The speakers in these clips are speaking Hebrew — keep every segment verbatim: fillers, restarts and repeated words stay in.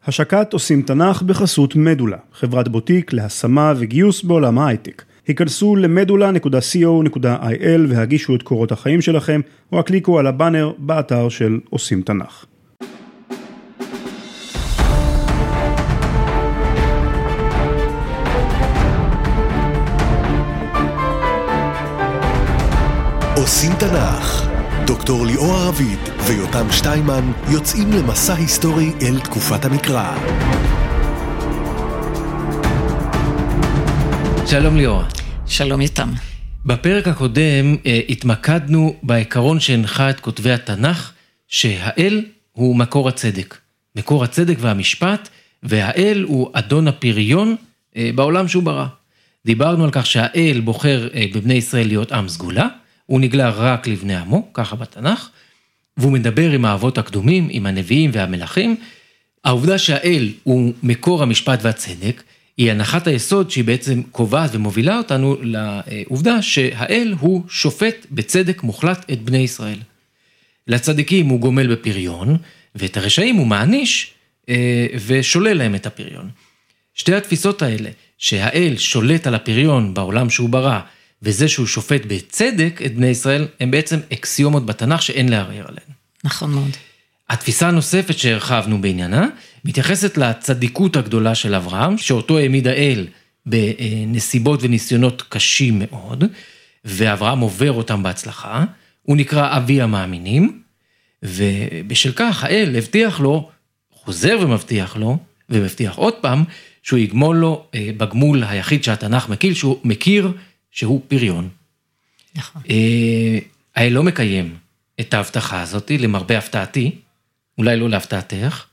השקת עושים תנ"ך בחסות מדולה, חברת בוטיק להשמה וגיוס בעולם ההייטק. היכנסו למדולה נקודה קו נקודה איי אל והגישו את קורות החיים שלכם, או הקליקו על הבאנר באתר של עושים תנ"ך. עושים תנ"ך. דוקטור ליאור רביד ויותם שטיימן יוצאים למסע היסטורי אל תקופת המקרא. שלום ליאור. שלום יותם. בפרק הקודם אה, התמקדנו בעיקרון שהנחה את כותבי התנ"ך, שהאל הוא מקור הצדק. מקור הצדק והמשפט, והאל הוא אדון הפריון אה, בעולם שהוא ברא. דיברנו על כך שהאל בוחר אה, בבני ישראל להיות עם סגולה, הוא נגלה רק לבני עמו, ככה בתנ"ך, והוא מדבר עם האבות הקדומים, עם הנביאים והמלכים. העובדה שהאל הוא מקור המשפט והצדק, היא הנחת היסוד שהיא בעצם קובעת ומובילה אותנו לעובדה שהאל הוא שופט בצדק מוחלט את בני ישראל. לצדיקים הוא גומל בפריון, ואת הרשעים הוא מעניש ושולל להם את הפריון. שתי התפיסות האלה, שהאל שולט על הפריון בעולם שהוא ברא, וזה שהוא שופט בצדק את בני ישראל, הם בעצם אקסיומות בתנ"ך שאין לערער עליהן. נכון מאוד. התפיסה הנוספת שהרחבנו בעניינה, מתייחסת לצדיקות הגדולה של אברהם, שאותו העמיד האל בנסיבות וניסיונות קשים מאוד, ואברהם עובר אותם בהצלחה, הוא נקרא אבי המאמינים, ובשל כך האל הבטיח לו, חוזר ומבטיח לו, ומבטיח עוד פעם, שהוא יגמול לו בגמול היחיד שהתנ"ך מכיר, שהוא מכיר, שהוא פריון. נכון. האל לא מקיים את ההבטחה הזאת, למרבה הפתעתי, אולי לא להפתעתך,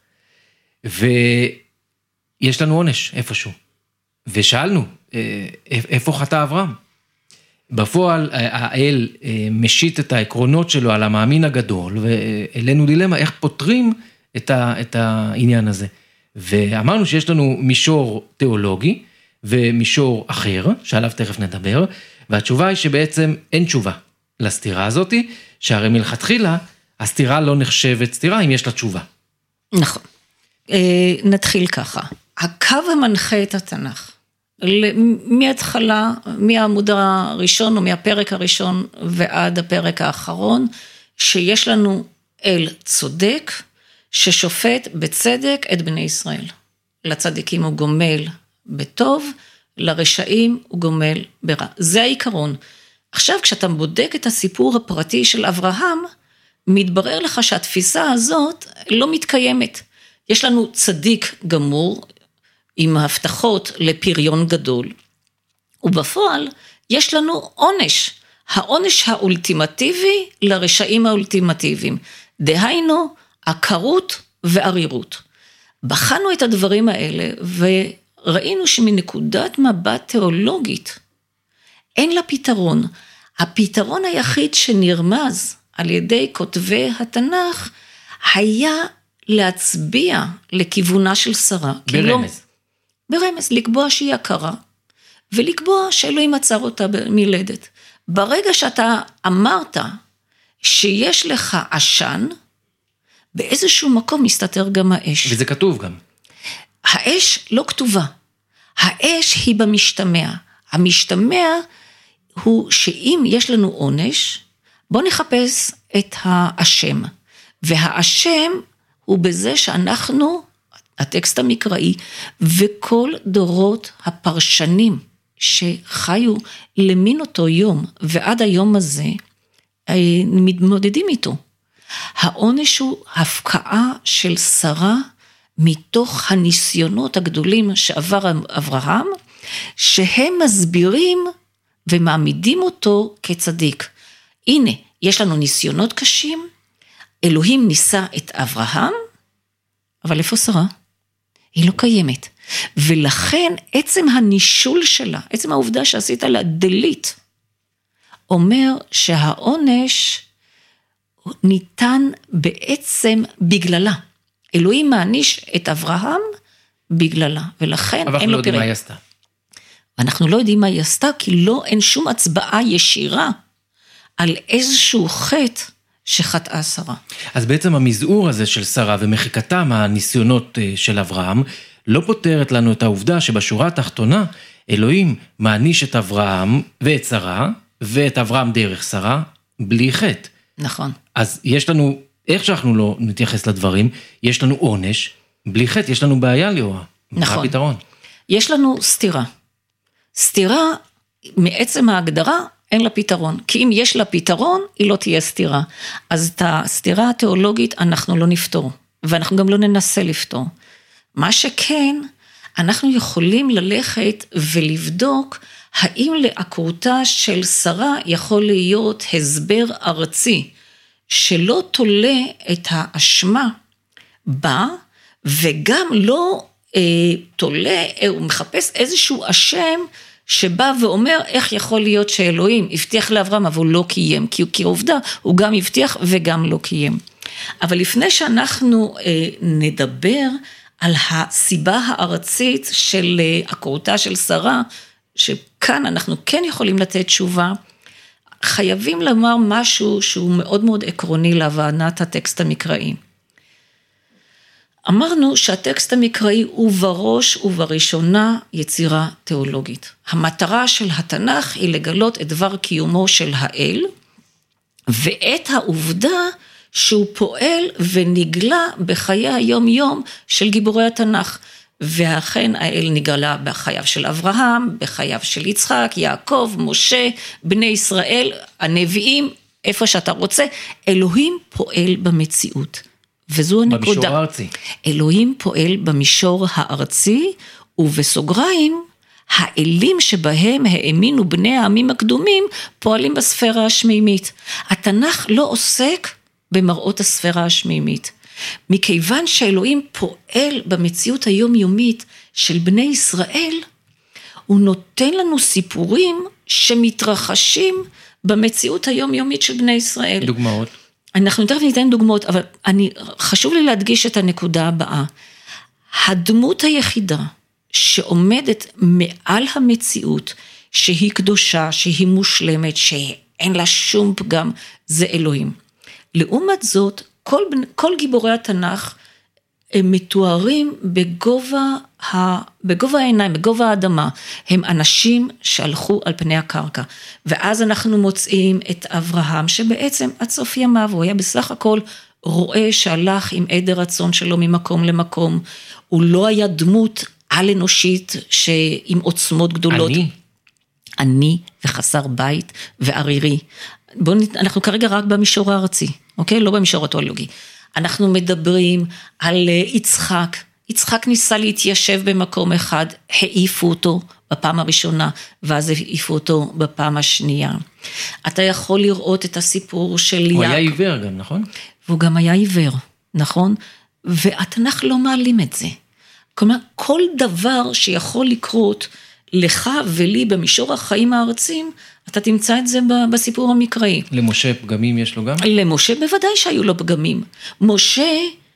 ויש לנו עונש איפשהו. ושאלנו, איפה חטא אברהם? בפועל, האל משית את העקרונות שלו על המאמין הגדול, ואלינו דילמה, איך פותרים את, ה, את העניין הזה. ואמרנו שיש לנו מישור תיאולוגי, ומישור אחר, שעליו תכף נדבר, והתשובה היא שבעצם אין תשובה לסתירה הזאת, שהרי מלכתחילה, הסתירה לא נחשבת סתירה אם יש לה תשובה. נכון. נתחיל ככה. הקו המנחה את התנ"ך, מההתחלה, מהעמוד הראשון או מהפרק הראשון ועד הפרק האחרון, שיש לנו אל צודק, ששופט בצדק את בני ישראל. לצדיקים הוא גומל בטוב, לרשעים הוא גומל ברע. זה העיקרון. עכשיו, כשאתה בודק את הסיפור הפרטי של אברהם, מתברר לך שהתפיסה הזאת לא מתקיימת. יש לנו צדיק גמור, עם ההבטחות לפריון גדול, ובפועל יש לנו עונש, העונש האולטימטיבי לרשעים האולטימטיביים, דהיינו, עקרות וערירות. בחנו את הדברים האלה, וראינו שמנקודת מבט תיאולוגית, אין לה פתרון. הפתרון היחיד שנרמז על ידי כותבי התנ"ך, היה להצביע לכיוונה של שרה. ברמז. לא, ברמז, לקבוע שהיא הכרה, ולקבוע שאלוהים עצר אותה מלדת. ברגע שאתה אמרת שיש לך עשן, באיזשהו מקום מסתתר גם האש. וזה כתוב גם. האש לא כתובה. האש היא במשתמע. המשתמע הוא שאם יש לנו עונש, בוא נחפש את האשם. והאשם הוא בזה שאנחנו, הטקסט המקראי, וכל דורות הפרשנים שחיו למין אותו יום, ועד היום הזה, מתמודדים איתו. העונש הוא הפקעה של שרה, מתוך הניסיונות הגדולים שעבר אברהם, שהם מסבירים ומעמידים אותו כצדיק. הנה, יש לנו ניסיונות קשים, אלוהים ניסה את אברהם, אבל איפה שרה? היא לא קיימת. ולכן עצם הנישול שלה, עצם העובדה שעשית לה דלית, אומר שהעונש ניתן בעצם בגללה. אלוהים מעניש את אברהם בגללה, ולכן אבל אנחנו לא יודעים מה היא עשתה. אנחנו לא יודעים מה היא עשתה, כי לא, אין שום הצבעה ישירה על איזשהו חטא שחטאה שרה. אז בעצם המזעור הזה של שרה ומחיקתם הניסיונות של אברהם, לא פותרת לנו את העובדה שבשורה התחתונה, אלוהים מעניש את אברהם ואת שרה, ואת אברהם דרך שרה, בלי חטא. נכון. אז יש לנו, איך שאנחנו לא נתייחס לדברים, יש לנו עונש, בלי חטא, יש לנו בעיה ליאורה. נכון. מה הפתרון? יש לנו סתירה. סתירה, מעצם ההגדרה, אין לה פתרון. כי אם יש לה פתרון, היא לא תהיה סתירה. אז את הסתירה התיאולוגית אנחנו לא נפתור, ואנחנו גם לא ננסה לפתור. מה שכן, אנחנו יכולים ללכת ולבדוק, האם לעקרותה של שרה יכול להיות הסבר ארצי, שלא תולה את האשמה בה, וגם לא אה, תולה, הוא מחפש איזשהו אשם, שבא ואומר איך יכול להיות שאלוהים הבטיח לאברהם, אבל הוא לא קיים, כי, כי עובדה, הוא גם הבטיח וגם לא קיים. אבל לפני שאנחנו אה, נדבר על הסיבה הארצית של אה, עקרותה של שרה, שכאן אנחנו כן יכולים לתת תשובה, חייבים לומר משהו שהוא מאוד מאוד עקרוני להבנת הטקסט המקראי. אמרנו שהטקסט המקראי הוא בראש ובראשונה יצירה תיאולוגית. המטרה של התנ"ך היא לגלות את דבר קיומו של האל, ואת העובדה שהוא פועל ונגלה בחיי היום יום של גיבורי התנ"ך. ואכן האל נגלה בחייו של אברהם, בחייו של יצחק, יעקב, משה, בני ישראל, הנביאים, איפה שאתה רוצה, אלוהים פועל במציאות. וזו הנקודה. במישור הארצי. אלוהים פועל במישור הארצי, ובסוגריים, האלים שבהם האמינו בני העמים הקדומים, פועלים בספירה השמימית. התנ"ך לא עוסק במראות הספירה השמימית. מכיוון שאלוהים פועל במציאות היומיומית של בני ישראל, הוא נותן לנו סיפורים שמתרחשים במציאות היומיומית של בני ישראל. דוגמאות. אנחנו תכף ניתן דוגמאות, אבל אני, חשוב לי להדגיש את הנקודה הבאה. הדמות היחידה שעומדת מעל המציאות, שהיא קדושה, שהיא מושלמת, שאין לה שום פגם, זה אלוהים. לעומת זאת, כל, כל גיבורי התנ"ך הם מתוארים בגובה, ה, בגובה העיניים, בגובה האדמה. הם אנשים שהלכו על פני הקרקע. ואז אנחנו מוצאים את אברהם, שבעצם עד סוף ימיו, הוא היה בסך הכל רואה שהלך עם עדר רצון שלו ממקום למקום. הוא לא היה דמות על אנושית עם עוצמות גדולות. אני? אני וחסר בית וערירי. בואו, אנחנו כרגע רק במישור הארצי, אוקיי? לא במישור התיאולוגי. אנחנו מדברים על יצחק. יצחק ניסה להתיישב במקום אחד, העיפו אותו בפעם הראשונה, ואז העיפו אותו בפעם השנייה. אתה יכול לראות את הסיפור של יעקב. הוא היה עיוור גם, נכון? והוא גם היה עיוור, נכון? והתנ"ך לא מעלים את זה. כלומר, כל דבר שיכול לקרות לך ולי במישור החיים הארציים, אתה תמצא את זה בסיפור המקראי. למשה פגמים יש לו גם? למשה בוודאי שהיו לו פגמים. משה,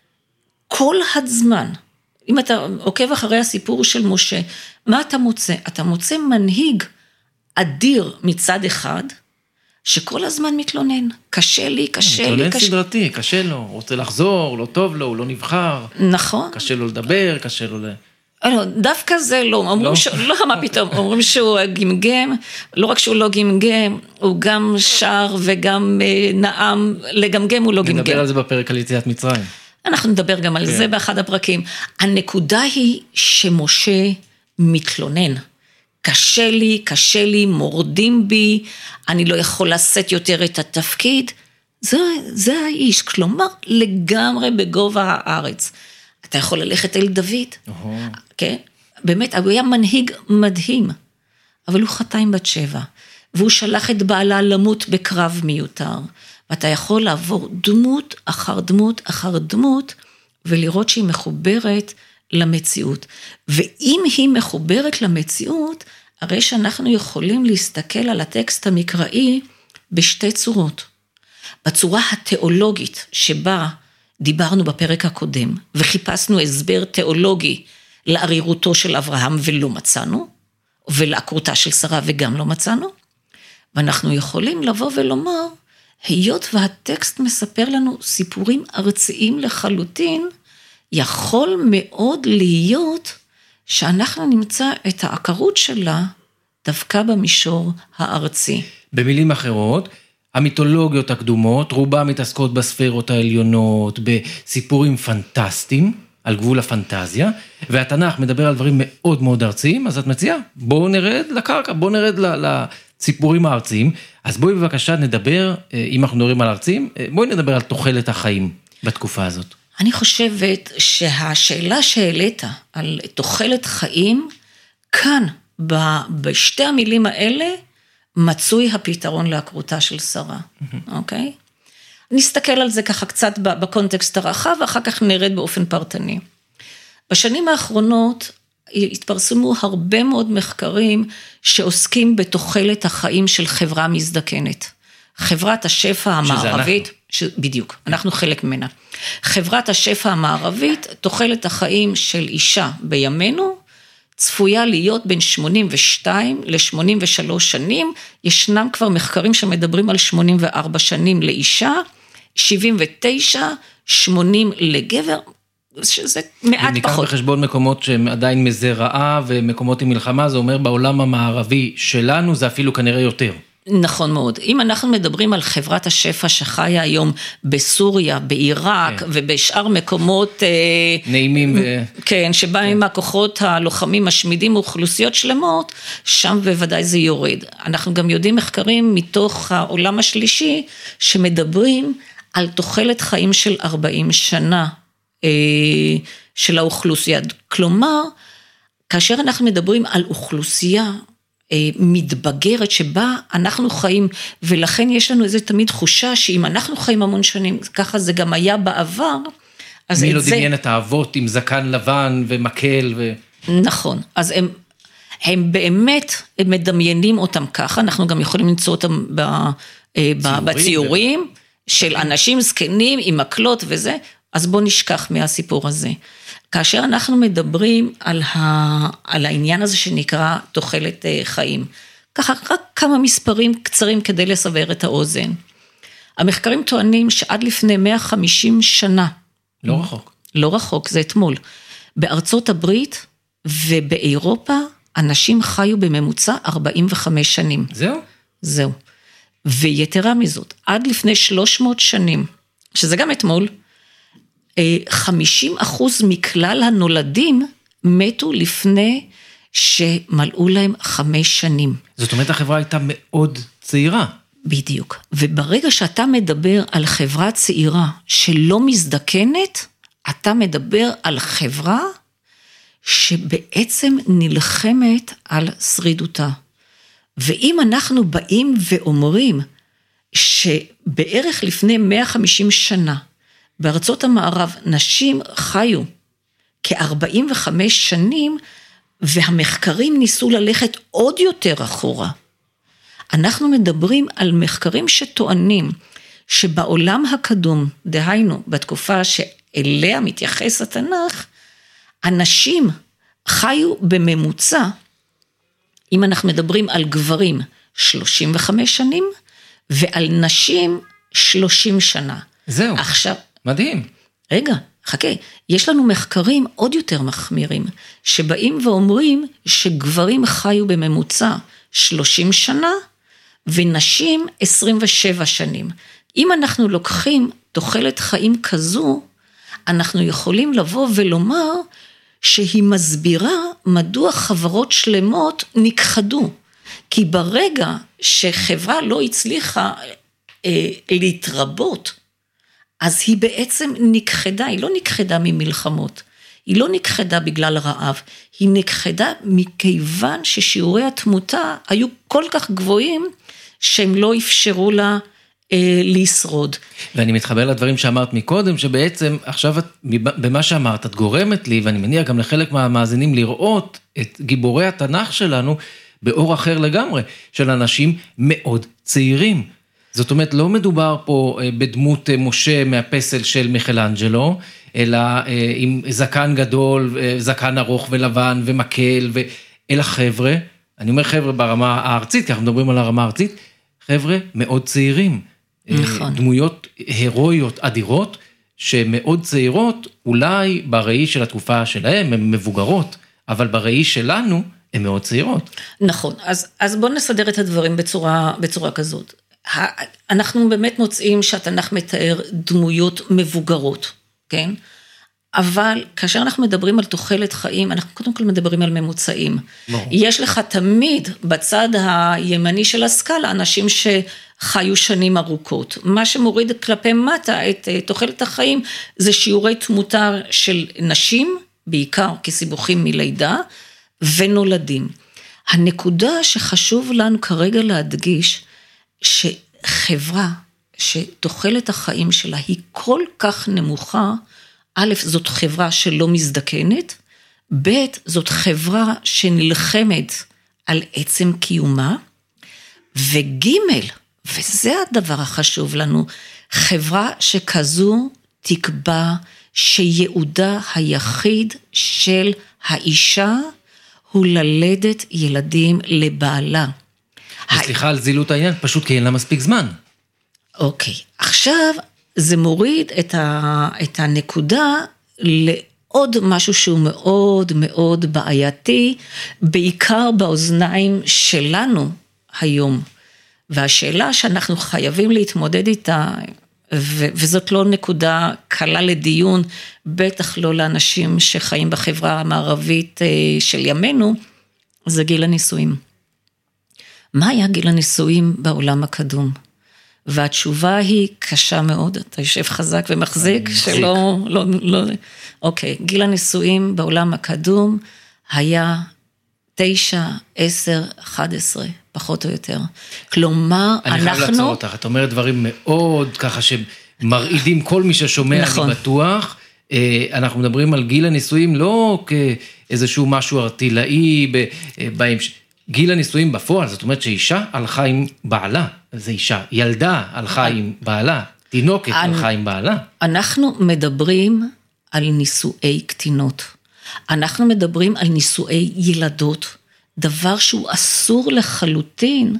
כל הזמן, אם אתה עוקב אחרי הסיפור של משה, מה אתה מוצא? אתה מוצא מנהיג אדיר מצד אחד, שכל הזמן מתלונן. קשה לי, קשה לי. מתלונן קשה... סדרתי, קשה לו, רוצה לחזור, לא טוב לו, הוא לא נבחר. נכון. קשה לו לדבר, קשה לו ל... לא, דווקא זה לא, אומרים לא? ש... לא, מה פתאום, אומרים שהוא גמגם, לא רק שהוא לא גמגם, הוא גם שר וגם נעם, לגמגם הוא לא גמגם. נדבר על זה בפרק על יציאת מצרים. אנחנו נדבר גם על זה באחד הפרקים. הנקודה היא שמשה מתלונן. קשה לי, קשה לי, מורדים בי, אני לא יכול לשאת יותר את התפקיד. זה, זה האיש, כלומר לגמרי בגובה הארץ. אתה יכול ללכת אל דוד, כן? באמת, הוא היה מנהיג מדהים, אבל הוא חטא עם בת שבע, והוא שלח את בעלה למות בקרב מיותר, ואתה יכול לעבור דמות אחר דמות אחר דמות, ולראות שהיא מחוברת למציאות. ואם היא מחוברת למציאות, הרי שאנחנו יכולים להסתכל על הטקסט המקראי בשתי צורות. בצורה התיאולוגית שבה דיברנו בפרק הקודם, וחיפשנו הסבר תיאולוגי לערירותו של אברהם ולא מצאנו, ולעקרותה של שרה וגם לא מצאנו, ואנחנו יכולים לבוא ולומר, היות והטקסט מספר לנו סיפורים ארציים לחלוטין, יכול מאוד להיות שאנחנו נמצא את העקרות שלה דווקא במישור הארצי. במילים אחרות, המיתולוגיות הקדומות, רובם מתעסקות בספירות העליונות, בסיפורים פנטסטיים, על גבול הפנטזיה, והתנ"ך מדבר על דברים מאוד מאוד ארציים, אז את מציעה, בואו נרד לקרקע, בואו נרד לסיפורים הארציים, אז בואי בבקשה נדבר, אם אנחנו מדברים על ארציים, בואי נדבר על תוחלת החיים בתקופה הזאת. אני חושבת שהשאלה שהעלית על תוחלת חיים, כאן, בשתי המילים האלה, מצוי הפתרון לעקרותה של שרה, אוקיי? נסתכל על זה ככה קצת בקונטקסט הרחב, ואחר כך נרד באופן פרטני. בשנים האחרונות התפרסמו הרבה מאוד מחקרים שעוסקים בתוחלת החיים של חברה מזדקנת. חברת השפע המערבית, ש... בדיוק, אנחנו חלק ממנה. חברת השפע המערבית, תוחלת החיים של אישה בימינו, צפויה להיות בין שמונים ושתיים ל-שמונים ושלוש שנים, ישנם כבר מחקרים שמדברים על שמונים וארבע שנים לאישה, שבעים ותשע, שמונים לגבר, שזה מעט פחות. ניקח בחשבון מקומות שהם עדיין מזרעה, ומקומות עם מלחמה, זה אומר בעולם המערבי שלנו, זה אפילו כנראה יותר. נכון מאוד. אם אנחנו מדברים על חברת השפע שחיה היום בסוריה, בעיראק, כן. ובשאר מקומות... נעימים. ו... כן, שבהם כן. הכוחות הלוחמים משמידים אוכלוסיות שלמות, שם בוודאי זה יורד. אנחנו גם יודעים מחקרים מתוך העולם השלישי, שמדברים על תוחלת חיים של ארבעים שנה של האוכלוסייה. כלומר, כאשר אנחנו מדברים על אוכלוסייה, מתבגרת שבה אנחנו חיים, ולכן יש לנו איזה תמיד תחושה שאם אנחנו חיים המון שנים, ככה זה גם היה בעבר, אז מי לא דמיין את האבות עם זקן לבן ומקל ו... נכון, אז הם, הם באמת הם מדמיינים אותם ככה, אנחנו גם יכולים למצוא אותם ב, ציורים, בציורים של אנשים זקנים עם מקלות וזה, אז בוא נשכח מהסיפור הזה. כאשר אנחנו מדברים על, ה, על העניין הזה שנקרא תוחלת חיים, ככה רק כמה מספרים קצרים כדי לסבר את האוזן. המחקרים טוענים שעד לפני מאה וחמישים שנה, לא רחוק. לא רחוק, זה אתמול, בארצות הברית ובאירופה, אנשים חיו בממוצע ארבעים וחמש שנים. זהו? זהו. ויתרה מזאת, עד לפני שלוש מאות שנים, שזה גם אתמול, חמישים אחוז מכלל הנולדים מתו לפני שמלאו להם חמש שנים. זאת אומרת, החברה הייתה מאוד צעירה. בדיוק. וברגע שאתה מדבר על חברה צעירה שלא מזדקנת, אתה מדבר על חברה שבעצם נלחמת על שרידותה. ואם אנחנו באים ואומרים שבערך לפני מאה וחמישים שנה, בארצות המערב נשים חיו כ-ארבעים וחמש שנים, והמחקרים ניסו ללכת עוד יותר אחורה. אנחנו מדברים על מחקרים שטוענים שבעולם הקדום, דהיינו בתקופה שאליה מתייחס התנ"ך, אנשים חיו בממוצע, אם אנחנו מדברים על גברים שלושים וחמש שנים, ועל נשים שלושים שנה. זהו. עכשיו, מדהים. רגע, חכה, יש לנו מחקרים עוד יותר מחמירים, שבאים ואומרים שגברים חיו בממוצע שלושים שנה, ונשים עשרים ושבע שנים. אם אנחנו לוקחים תוחלת חיים כזו, אנחנו יכולים לבוא ולומר, שהיא מסבירה מדוע חברות שלמות נכחדו. כי ברגע שחברה לא הצליחה אה, להתרבות, אז היא בעצם נכחדה, היא לא נכחדה ממלחמות, היא לא נכחדה בגלל רעב, היא נכחדה מכיוון ששיעורי התמותה היו כל כך גבוהים, שהם לא אפשרו לה אה, לשרוד. ואני מתחבר לדברים שאמרת מקודם, שבעצם עכשיו את, במה שאמרת, את גורמת לי, ואני מניח גם לחלק מהמאזינים לראות את גיבורי התנ"ך שלנו, באור אחר לגמרי, של אנשים מאוד צעירים. זאת אומרת, לא מדובר פה בדמות משה מהפסל של מיכלאנג'לו, אלא עם זקן גדול, זקן ארוך ולבן ומקל, אלא חבר'ה, אני אומר חבר'ה ברמה הארצית, כי אנחנו מדברים על הרמה הארצית, חבר'ה מאוד צעירים, נכון. דמויות הירואיות אדירות, שמאוד צעירות, אולי בראי של התקופה שלהם, הן מבוגרות, אבל בראי שלנו, הן מאוד צעירות. נכון, אז, אז בואו נסדר את הדברים בצורה, בצורה כזאת. אנחנו באמת מוצאים שהתנ"ך מתאר דמויות מבוגרות, כן? אבל כאשר אנחנו מדברים על תוחלת חיים, אנחנו קודם כל מדברים על ממוצעים. ברור. יש לך תמיד בצד הימני של הסקאלה, אנשים שחיו שנים ארוכות. מה שמוריד כלפי מטה את תוחלת החיים, זה שיעורי תמותה של נשים, בעיקר כסיבוכים מלידה, ונולדים. הנקודה שחשוב לנו כרגע להדגיש, שחברה שתוחלת החיים שלה היא כל כך נמוכה, א', זאת חברה שלא מזדקנת, ב', זאת חברה שנלחמת על עצם קיומה, וג', וזה הדבר החשוב לנו, חברה שכזו תקבע שיעודה היחיד של האישה הוא ללדת ילדים לבעלה. סליחה על זילות העניין, פשוט כי אין לה מספיק זמן. אוקיי, עכשיו זה מוריד את, ה, את הנקודה לעוד משהו שהוא מאוד מאוד בעייתי, בעיקר באוזניים שלנו היום. והשאלה שאנחנו חייבים להתמודד איתה, ו, וזאת לא נקודה קלה לדיון, בטח לא לאנשים שחיים בחברה המערבית של ימינו, זה גיל הנישואים. מה היה גיל הנישואים בעולם הקדום? והתשובה היא קשה מאוד, אתה יושב חזק ומחזיק, שלא, לא, לא, אוקיי, גיל הנישואים בעולם הקדום היה תשע, עשר, אחד עשרה, פחות או יותר. כלומר, אני אנחנו... אני חייב לעצור אותך, את אומרת דברים מאוד ככה שמרעידים כל מי ששומע, נכון. אני בטוח, אנחנו מדברים על גיל הנישואים לא כאיזשהו משהו ארטילאי בהמשך, גיל הנישואים בפועל, זאת אומרת שאישה הלכה עם בעלה, זה אישה, ילדה הלכה עם בעלה, תינוקת הלכה עם בעלה. אנחנו מדברים על נישואי קטינות, אנחנו מדברים על נישואי ילדות, דבר שהוא אסור לחלוטין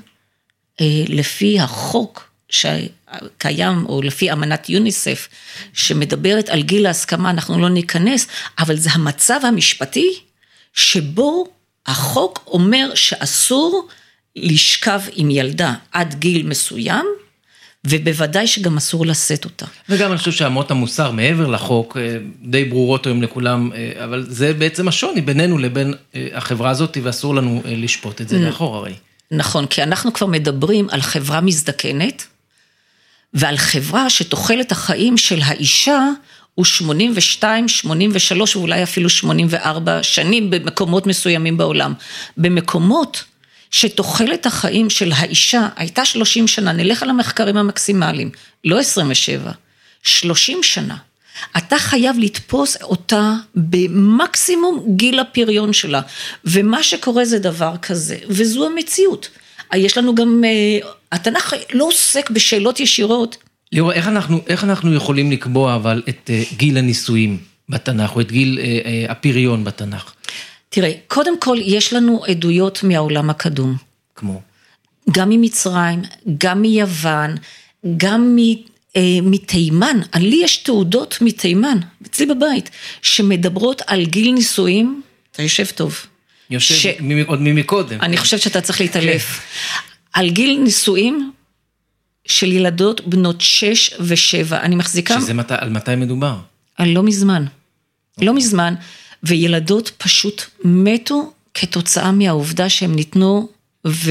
לפי החוק שקיים, או לפי אמנת יוניסף, שמדברת על גיל ההסכמה, אנחנו לא ניכנס, אבל זה המצב המשפטי שבו החוק אומר שאסור לשכב עם ילדה עד גיל מסוים, ובוודאי שגם אסור לשאת אותה. וגם אני חושב שאמות המוסר מעבר לחוק, די ברורות היום לכולם, אבל זה בעצם השוני בינינו לבין החברה הזאת, ואסור לנו לשפוט את זה לאחור הרי. נכון, כי אנחנו כבר מדברים על חברה מזדקנת, ועל חברה שתוחלת החיים של האישה, הוא שמונים ושתיים, שמונים ושלוש, ואולי אפילו שמונים וארבע שנים במקומות מסוימים בעולם. במקומות שתוחלת החיים של האישה הייתה שלושים שנה, נלך על המחקרים המקסימליים, לא עשרים ושבע, שלושים שנה. אתה חייב לתפוס אותה במקסימום גיל הפריון שלה, ומה שקורה זה דבר כזה, וזו המציאות. יש לנו גם, התנ"ך לא עוסק בשאלות ישירות, ליאור, איך אנחנו, איך אנחנו יכולים לקבוע אבל את uh, גיל הנישואים בתנ"ך, או את גיל uh, uh, הפריון בתנ"ך? תראה, קודם כל יש לנו עדויות מהעולם הקדום. כמו? גם ממצרים, גם מיוון, גם מ, uh, מתימן. לי יש תעודות מתימן, אצלי בבית, שמדברות על גיל נישואים, אתה יושב טוב. יושב ש... עוד ממקודם. אני חושבת שאתה צריך להתעלף. על גיל נישואים, של ילדות בנות שש ושבע, אני מחזיקה... שזה מת... על מתי מדובר? על לא מזמן, okay. לא מזמן, וילדות פשוט מתו כתוצאה מהעובדה שהם ניתנו, ו...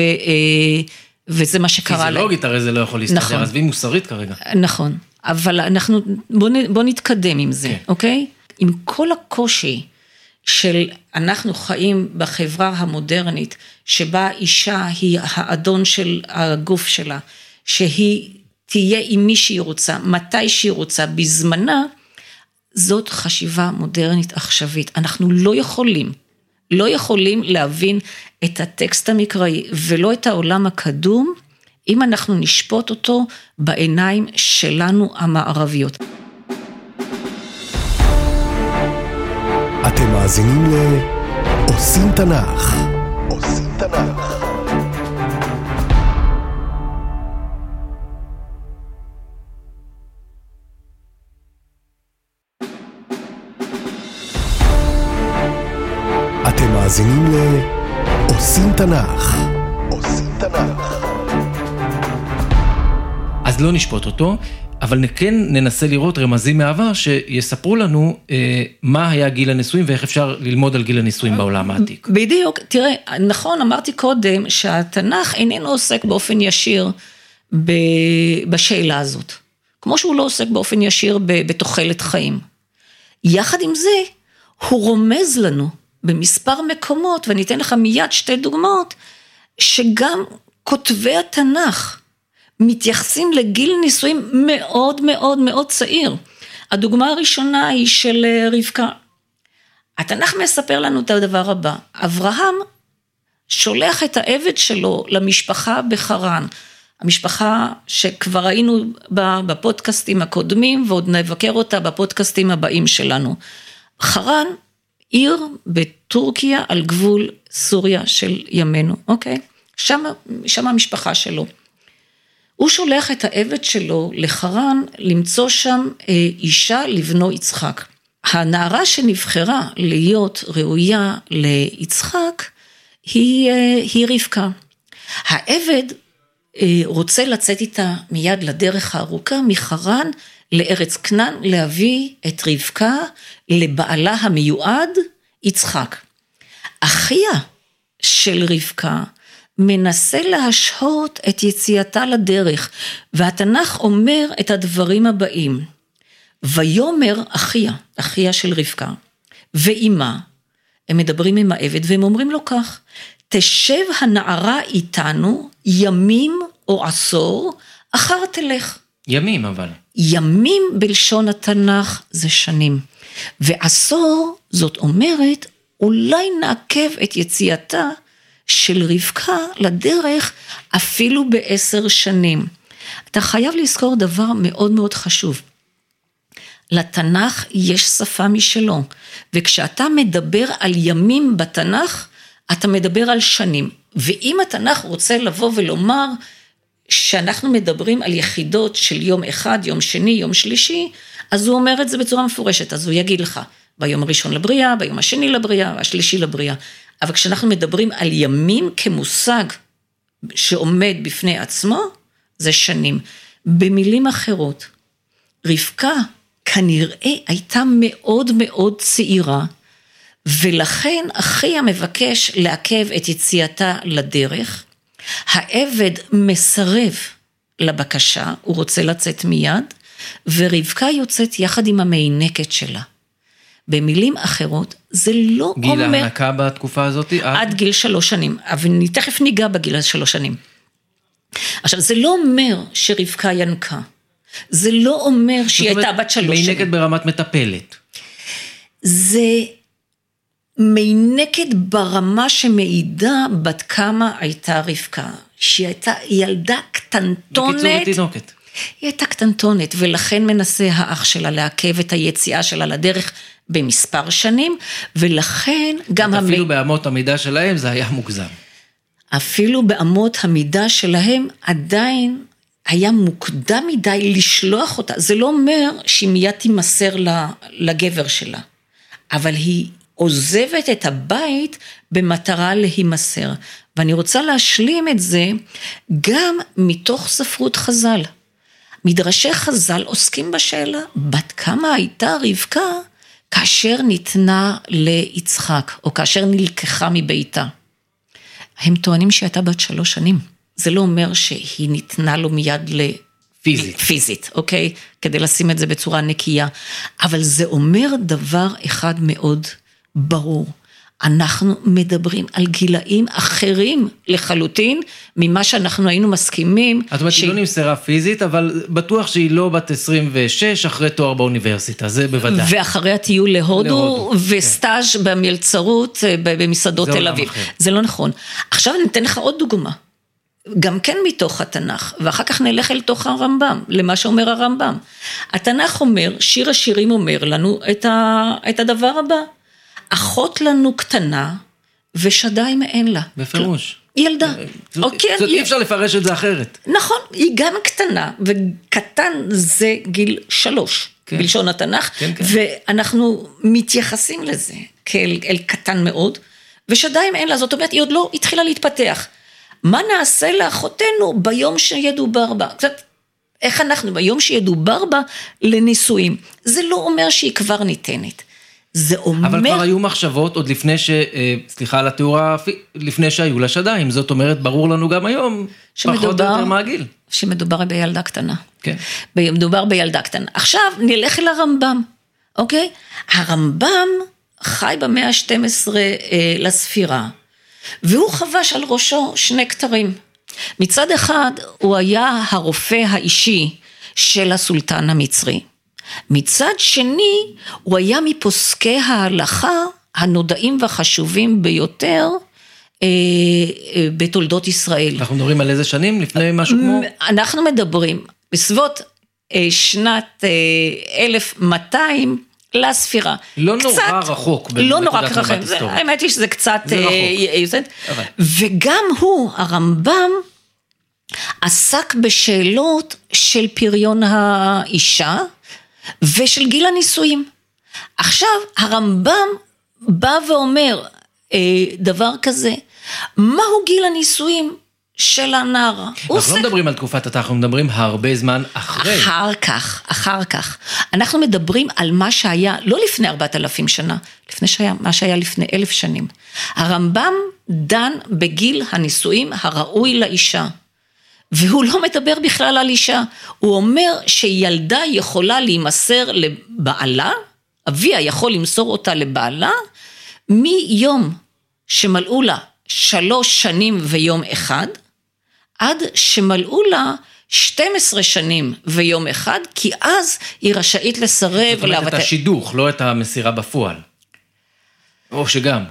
וזה מה שקרה להם. פיזיולוגית הרי זה לא יכול להסתדר, נכון. אז והיא מוסרית כרגע. נכון, אבל אנחנו, בוא, נ... בוא נתקדם עם זה, okay. אוקיי? עם כל הקושי של אנחנו חיים בחברה המודרנית, שבה אישה היא האדון של הגוף שלה, שהיא תהיה עם מי שהיא רוצה, מתי שהיא רוצה, בזמנה, זאת חשיבה מודרנית עכשווית. אנחנו לא יכולים, לא יכולים להבין את הטקסט המקראי, ולא את העולם הקדום, אם אנחנו נשפוט אותו בעיניים שלנו המערביות. אתם מאזינים לעושים תנ"ך. עושים תנ"ך. מאזינים לעושים תנ"ך. עושים תנ"ך. אז לא נשפוט אותו, אבל כן ננסה לראות רמזים מהעבר שיספרו לנו אה, מה היה גיל הנישואים ואיך אפשר ללמוד על גיל הנישואים בעולם העתיק. בדיוק, תראה, נכון, אמרתי קודם שהתנ"ך איננו עוסק באופן ישיר ב, בשאלה הזאת, כמו שהוא לא עוסק באופן ישיר בתוחלת חיים. יחד עם זה, הוא רומז לנו במספר מקומות, ואני אתן לך מיד שתי דוגמאות, שגם כותבי התנ"ך מתייחסים לגיל נישואים מאוד מאוד מאוד צעיר. הדוגמה הראשונה היא של רבקה. התנ"ך מספר לנו את הדבר הבא, אברהם שולח את העבד שלו למשפחה בחרן, המשפחה שכבר ראינו בפודקאסטים הקודמים, ועוד נבקר אותה בפודקאסטים הבאים שלנו. חרן, עיר בטורקיה על גבול סוריה של ימינו, אוקיי? שם, שם המשפחה שלו. הוא שולח את העבד שלו לחרן למצוא שם אישה לבנו יצחק. הנערה שנבחרה להיות ראויה ליצחק היא, היא רבקה. העבד רוצה לצאת איתה מיד לדרך הארוכה מחרן לארץ כנען להביא את רבקה לבעלה המיועד יצחק. אחיה של רבקה מנסה להשהות את יציאתה לדרך, והתנ"ך אומר את הדברים הבאים. ויאמר אחיה, אחיה של רבקה, ואימה, הם מדברים עם העבד והם אומרים לו כך, תשב הנערה איתנו ימים או עשור, אחר תלך. ימים אבל. ימים בלשון התנ"ך זה שנים, ועשור זאת אומרת, אולי נעכב את יציאתה של רבקה לדרך אפילו בעשר שנים. אתה חייב לזכור דבר מאוד מאוד חשוב. לתנ"ך יש שפה משלו, וכשאתה מדבר על ימים בתנ"ך, אתה מדבר על שנים. ואם התנ"ך רוצה לבוא ולומר שאנחנו מדברים על יחידות של יום אחד, יום שני, יום שלישי, אז הוא אומר את זה בצורה מפורשת, אז הוא יגיד לך, ביום הראשון לבריאה, ביום השני לבריאה, השלישי לבריאה. אבל כשאנחנו מדברים על ימים כמושג שעומד בפני עצמו, זה שנים. במילים אחרות, רבקה כנראה הייתה מאוד מאוד צעירה, ולכן אחיה מבקש לעכב את יציאתה לדרך, העבד מסרב לבקשה, הוא רוצה לצאת מיד, ורבקה יוצאת יחד עם המיינקת שלה. במילים אחרות, זה לא גיל אומר... גיל ההנקה בתקופה הזאת? עד, עד גיל שלוש שנים, אבל אני תכף ניגע בגיל שלוש שנים. עכשיו, זה לא אומר שרבקה ינקה, זה לא אומר שהיא הייתה בת שלוש שנים. מיינקת ברמת מטפלת. זה מיינקת ברמה שמעידה בת כמה הייתה רבקה, שהיא הייתה ילדה קטנטונת. בקיצור, היא תינוקת. היא הייתה קטנטונת, ולכן מנסה האח שלה לעכב את היציאה שלה לדרך במספר שנים, ולכן גם... אפילו המ... באמות המידה שלהם זה היה מוגזם. אפילו באמות המידה שלהם עדיין היה מוקדם מדי לשלוח אותה. זה לא אומר שהיא מיד תימסר לגבר שלה, אבל היא עוזבת את הבית במטרה להימסר. ואני רוצה להשלים את זה גם מתוך ספרות חז"ל. מדרשי חז"ל עוסקים בשאלה, בת כמה הייתה רבקה כאשר ניתנה ליצחק, או כאשר נלקחה מביתה. הם טוענים שהיא הייתה בת שלוש שנים. זה לא אומר שהיא ניתנה לו מיד ל... פיזית. פיזית, אוקיי? כדי לשים את זה בצורה נקייה. אבל זה אומר דבר אחד מאוד ברור. אנחנו מדברים על גילאים אחרים לחלוטין, ממה שאנחנו היינו מסכימים. את אומרת, שהיא לא נמסרה פיזית, אבל בטוח שהיא לא בת עשרים ושש אחרי תואר באוניברסיטה, זה בוודאי. ואחרי הטיול להודו, וסטאז' במלצרות במסעדות תל אביב. זה לא נכון. עכשיו אני אתן לך עוד דוגמה. גם כן מתוך התנ"ך, ואחר כך נלך אל תוך הרמב"ם, למה שאומר הרמב"ם. התנ"ך אומר, שיר השירים אומר לנו את, ה, את הדבר הבא, אחות לנו קטנה, ושדיים אין לה. בפירוש. ילדה. זאת, אוקיי, זאת אי אפשר לפרש את זה אחרת. נכון, היא גם קטנה, וקטן זה גיל שלוש, כן. בלשון התנ"ך, כן, כן. ואנחנו מתייחסים לזה כאל אל קטן מאוד, ושדיים אין לה, זאת אומרת, היא עוד לא התחילה להתפתח. מה נעשה לאחותנו ביום שידובר בה? קצת, איך אנחנו ביום שידובר בה לנישואים? זה לא אומר שהיא כבר ניתנת. זה אומר... אבל כבר היו מחשבות עוד לפני ש... סליחה על התיאור, לפני שהיו לה שדיים. זאת אומרת, ברור לנו גם היום, פחות או יותר מהגיל. שמדובר בילדה קטנה. כן. מדובר בילדה קטנה. עכשיו נלך אל הרמב"ם, אוקיי? הרמב"ם חי במאה ה-שתים עשרה אה, לספירה, והוא חבש על ראשו שני כתרים. מצד אחד הוא היה הרופא האישי של הסולטן המצרי. מצד שני הוא היה מפוסקי ההלכה הנודעים והחשובים ביותר אה, אה, בתולדות ישראל. אנחנו מדברים על איזה שנים? לפני משהו כמו? אנחנו מדברים בסביבות אה, שנת אה, אלף ומאתיים לספירה. לא קצת, נורא רחוק. לא נורא רחוק. האמת היא שזה קצת... זה רחוק. אה, וגם הוא, הרמב"ם, עסק בשאלות של פריון האישה, ושל גיל הנישואים. עכשיו, הרמב"ם בא ואומר אה, דבר כזה, מהו גיל הנישואים של הנערה? אנחנו עושה... לא מדברים על תקופת התח, אנחנו מדברים הרבה זמן אחרי. אחר כך, אחר כך. אנחנו מדברים על מה שהיה, לא לפני ארבעת אלפים שנה, לפני שהיה, מה שהיה לפני אלף שנים. הרמב"ם דן בגיל הנישואים הראוי לאישה. והוא לא מדבר בכלל על אישה, הוא אומר שילדה יכולה להימסר לבעלה, אביה יכול למסור אותה לבעלה, מיום שמלאו לה שלוש שנים ויום אחד, עד שמלאו לה שתים עשרה שנים ויום אחד, כי אז היא רשאית לסרב. זאת אומרת את השידוך, לא את המסירה בפועל. או שגם.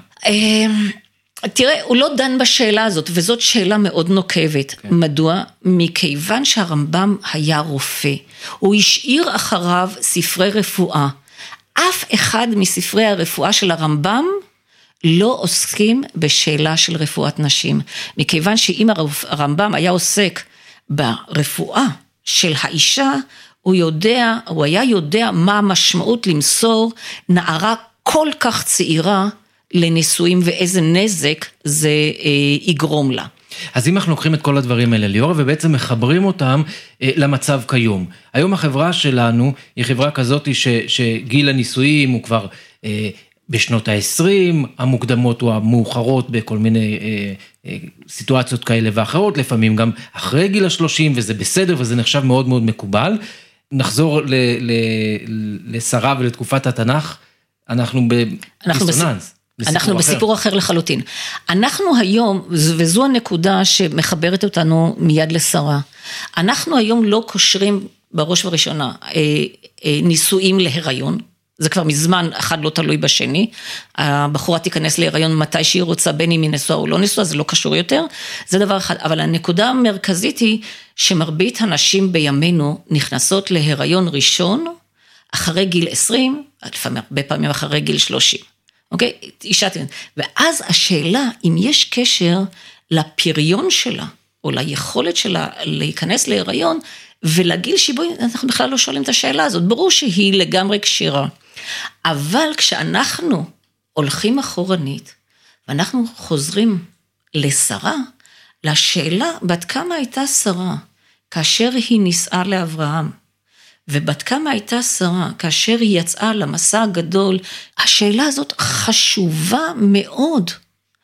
תראה, הוא לא דן בשאלה הזאת, וזאת שאלה מאוד נוקבת. כן. מדוע? מכיוון שהרמב"ם היה רופא. הוא השאיר אחריו ספרי רפואה. אף אחד מספרי הרפואה של הרמב"ם לא עוסקים בשאלה של רפואת נשים. מכיוון שאם הרמב"ם היה עוסק ברפואה של האישה, הוא יודע, הוא היה יודע מה המשמעות למסור נערה כל כך צעירה, לנישואים ואיזה נזק זה אה, יגרום לה. אז אם אנחנו לוקחים את כל הדברים האלה, ליאורה, ובעצם מחברים אותם אה, למצב כיום. היום החברה שלנו היא חברה כזאת ש, שגיל הנישואים הוא כבר אה, בשנות ה-עשרים, המוקדמות או המאוחרות בכל מיני אה, אה, סיטואציות כאלה ואחרות, לפעמים גם אחרי גיל ה-שלושים, וזה בסדר וזה נחשב מאוד מאוד מקובל. נחזור ל, ל, לשרה ולתקופת התנ"ך, אנחנו בדיסוננס. אנחנו בסיפור אחר לחלוטין. אנחנו היום, וזו הנקודה שמחברת אותנו מיד לשרה, אנחנו היום לא קושרים בראש וראשונה נישואים להיריון, זה כבר מזמן אחד לא תלוי בשני, הבחורה תיכנס להיריון מתי שהיא רוצה, בין אם היא נשואה או לא נשואה, זה לא קשור יותר, זה דבר אחד, אבל הנקודה המרכזית היא שמרבית הנשים בימינו נכנסות להיריון ראשון, אחרי גיל עשרים, הרבה פעמים אחרי גיל שלושים. אוקיי? אישה תבין. ואז השאלה, אם יש קשר לפריון שלה, או ליכולת שלה להיכנס להיריון, ולגיל שבו אנחנו בכלל לא שואלים את השאלה הזאת, ברור שהיא לגמרי קשירה. אבל כשאנחנו הולכים אחורנית, ואנחנו חוזרים לשרה, לשאלה, בת כמה הייתה שרה, כאשר היא נישאה לאברהם, ובת כמה הייתה שרה, כאשר היא יצאה למסע הגדול, השאלה הזאת חשובה מאוד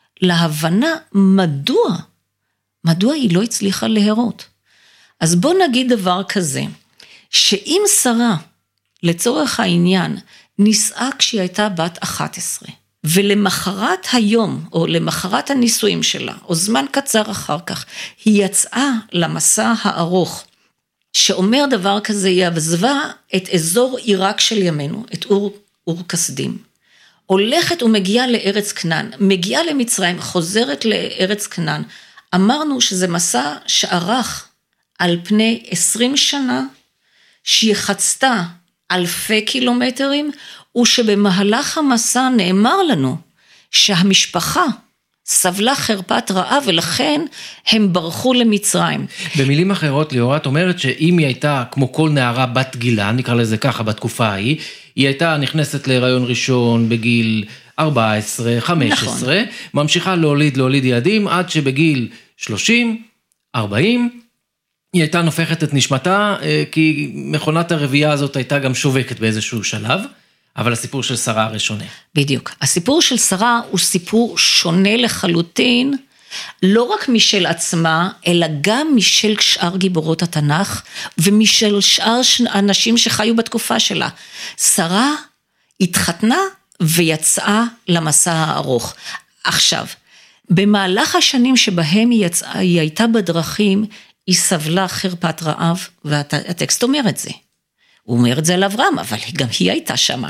להבנה מדוע, מדוע היא לא הצליחה להירות. אז בוא נגיד דבר כזה, שאם שרה, לצורך העניין, נישאה כשהיא הייתה בת אחת עשרה, ולמחרת היום, או למחרת הנישואים שלה, או זמן קצר אחר כך, היא יצאה למסע הארוך, שאומר דבר כזה, היא עזבה את אזור עיראק של ימינו, את אור, אור כסדים, הולכת ומגיעה לארץ כנען, מגיעה למצרים, חוזרת לארץ כנען, אמרנו שזה מסע שערך על פני עשרים שנה, שהיא חצתה אלפי קילומטרים, ושבמהלך המסע נאמר לנו, שהמשפחה, סבלה חרפת רעה, ולכן הם ברחו למצרים. במילים אחרות, ליאורה, את אומרת שאם היא הייתה כמו כל נערה בת גילה, נקרא לזה ככה בתקופה ההיא, היא הייתה נכנסת להיריון ראשון בגיל ארבע עשרה, חמש עשרה, נכון. ממשיכה להוליד, להוליד ילדים, עד שבגיל שלושים, ארבעים, היא הייתה נופחת את נשמתה, כי מכונת הרבייה הזאת הייתה גם שובקת באיזשהו שלב, אבל הסיפור של שרה הרי שונה. בדיוק. הסיפור של שרה הוא סיפור שונה לחלוטין, לא רק משל עצמה, אלא גם משל שאר גיבורות התנ"ך, ומשל שאר אנשים שחיו בתקופה שלה. שרה התחתנה ויצאה למסע הארוך. עכשיו, במהלך השנים שבהם היא, יצאה, היא הייתה בדרכים, היא סבלה חרפת רעב, והטקסט אומר את זה. הוא אומר את זה על אברהם, אבל גם היא הייתה שמה.